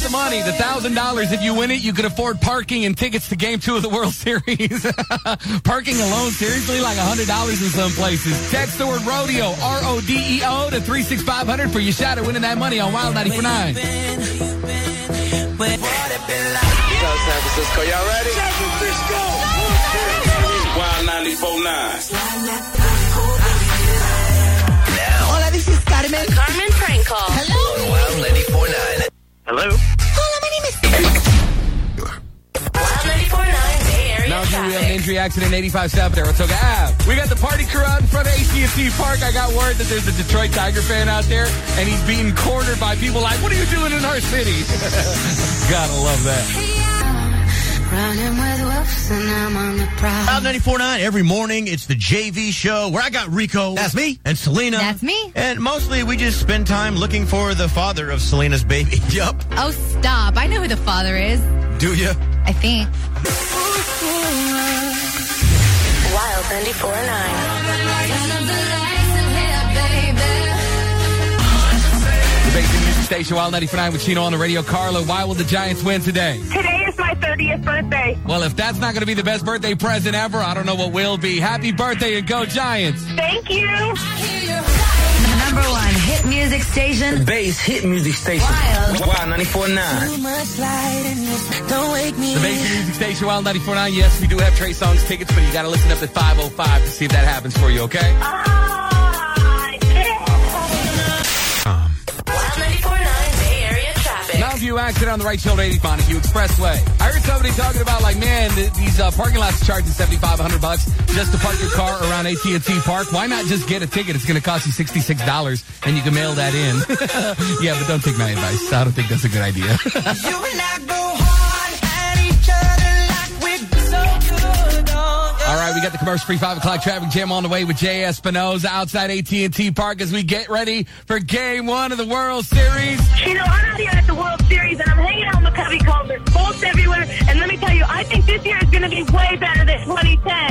the money. The $1,000, if you win it, you could afford parking and tickets to Game 2 of the World Series. Parking alone, seriously, like $100 in some places. Text the word rodeo, RODEO, to 36500 for your shot at winning that money on Wild 94.9. San Francisco, y'all ready? San Francisco! Wild 94.9. Hola, this is Carmen. Carmen prank call. Hello. Wild 94.9. Hello? Hola, my name is... Wild 94.9 Bay Area Mountain View, we have an traffic. injury accident, 85 South Saratoga Ave. We got the party crew out in front of AT&T Park. I got word that there's a Detroit Tiger fan out there, and he's being cornered by people like, what are you doing in our city? Gotta love that. Running with wolves and I'm on the prowl. Wild 94.9, every morning, it's the JV show where I got Rico. That's me. And Selena. That's me. And mostly we just spend time looking for the father of Selena's baby. Yup. Oh, stop. I know who the father is. Do ya? I think. Wild 94.9. The Basic Music Station, Wild 94.9 with Chino on the radio. Carla, why will the Giants win today? Today is my 30th birthday. Well, if that's not going to be the best birthday present ever, I don't know what will be. Happy birthday and go Giants. Thank you. The number one hit music station. Bass hit music station. Wild. Wild 94.9. The Basic Music Station, Wild 94.9. Yes, we do have Trey Songz tickets, but you got to listen up at 5:05 to see if that happens for you, okay? Wild 94.9 Bay Area traffic. Mountain View accident on the right shoulder, 80 Montague Expressway. I heard somebody talking about, like, man, these parking lots charging $7,500 just to park your car around AT&T Park. Why not just get a ticket? It's going to cost you $66, and you can mail that in. Yeah, but don't take my advice. I don't think that's a good idea. You and I go hard at each other like we're so good. All right, we got the commercial-free 5 o'clock traffic jam on the way with Jay Espinoza outside AT&T Park as we get ready for Game 1 of the World Series. You know, I'm out here at the World Series, and I'm hanging out with my cubby coat. There's bolts everywhere, and let me tell you, I think this year is going to be way better than 2010.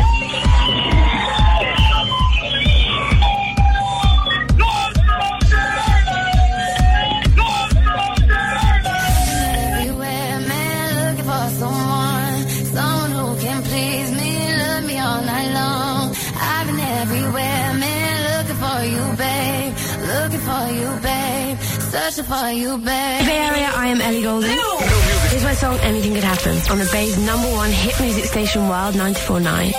Everywhere, man, looking for someone who can please me, love me all night long. I've been everywhere, man, looking for you, babe. Looking for you, babe. Searching for you, babe. Bay Area, I am Ellie Goulding. Here's my song, Anything Could Happen, on the Bay's number one hit music station, Wild 94.9.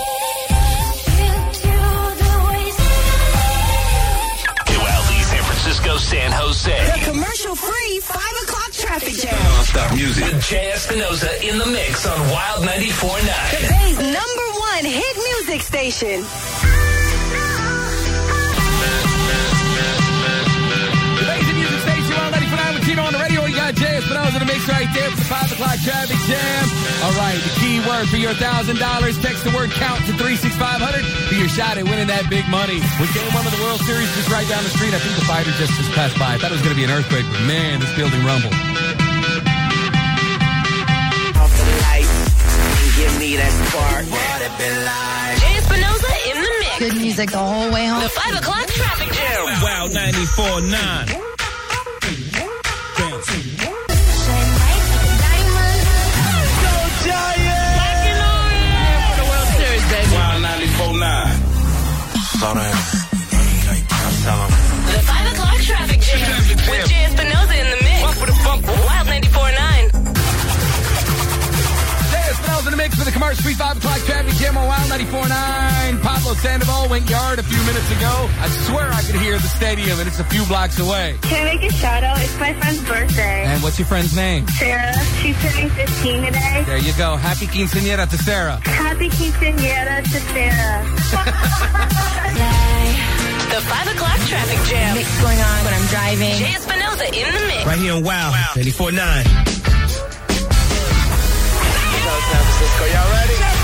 San Francisco, San Jose. The commercial-free 5 o'clock traffic jam. Non-stop music. With Jay Espinoza in the mix on Wild 94.9. The Bay's number one hit music station. The Basic Music Station, Wild 94.9 with Tino on the radio. We got Jay Espinoza in the mix right there for the 5 o'clock traffic jam. All right, the key word for your $1,000. Text the word count to 36500 for your shot at winning that big money. With Game 1 of the World Series just right down the street. I think the fighter just passed by. I thought it was going to be an earthquake, but man, this building rumbled. Off the lights and give me that spark. What it been like? Jay Espinoza in the mix. Good music the whole way home. The 5 o'clock traffic jam. Wild 94.9. Wild 94.9. Slow down. The 5 o'clock traffic jam. With Jay Espinoza in the mix. Wild 94.9. Jay Espinoza in the mix for the commercial-free 5 o'clock traffic jam on Wild 94.9. Pablo Sandoval went yard a few minutes ago. I swear I could hear the stadium, and it's a few blocks away. Can I make a shout out? It's my friend's birthday. And what's your friend's name? Sarah. She's turning 15 today. There you go. Happy quinceañera to Sarah. Happy quinceañera to Sarah. The 5 o'clock traffic jam. Mix going on when I'm driving. Jay Espinoza in the mix. Right here in Wild 94.9. San Francisco, y'all ready?